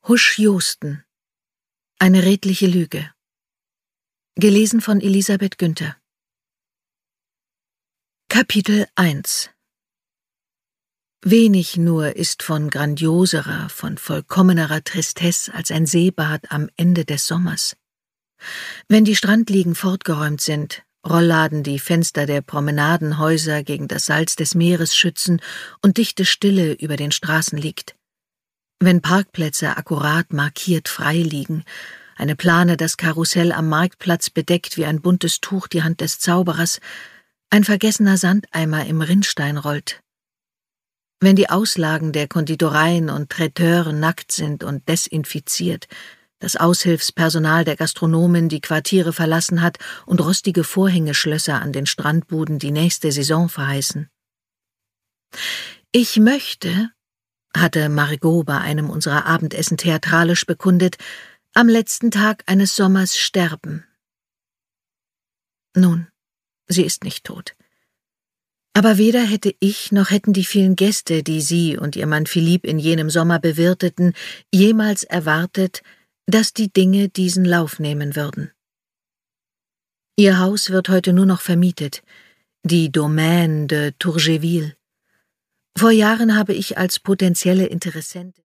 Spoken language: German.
Husch Josten. Eine redliche Lüge. Gelesen von Elisabeth Günther. Kapitel 1. Wenig nur ist von grandioserer, von vollkommenerer Tristesse als ein Seebad am Ende des Sommers. Wenn die Strandliegen fortgeräumt sind, Rollladen die Fenster der Promenadenhäuser gegen das Salz des Meeres schützen und dichte Stille über den Straßen liegt. Wenn Parkplätze akkurat markiert frei liegen, eine Plane das Karussell am Marktplatz bedeckt wie ein buntes Tuch die Hand des Zauberers, ein vergessener Sandeimer im Rinnstein rollt. Wenn die Auslagen der Konditoreien und Traiteure nackt sind und desinfiziert, das Aushilfspersonal der Gastronomen die Quartiere verlassen hat und rostige Vorhängeschlösser an den Strandbuden die nächste Saison verheißen. Ich möchte, hatte Margot bei einem unserer Abendessen theatralisch bekundet, am letzten Tag eines Sommers sterben. Nun, sie ist nicht tot. Aber weder hätte ich noch hätten die vielen Gäste, die sie und ihr Mann Philipp in jenem Sommer bewirteten, jemals erwartet, dass die Dinge diesen Lauf nehmen würden. Ihr Haus wird heute nur noch vermietet, die Domaine de Tourgéville. Vor Jahren habe ich als potenzielle Interessentin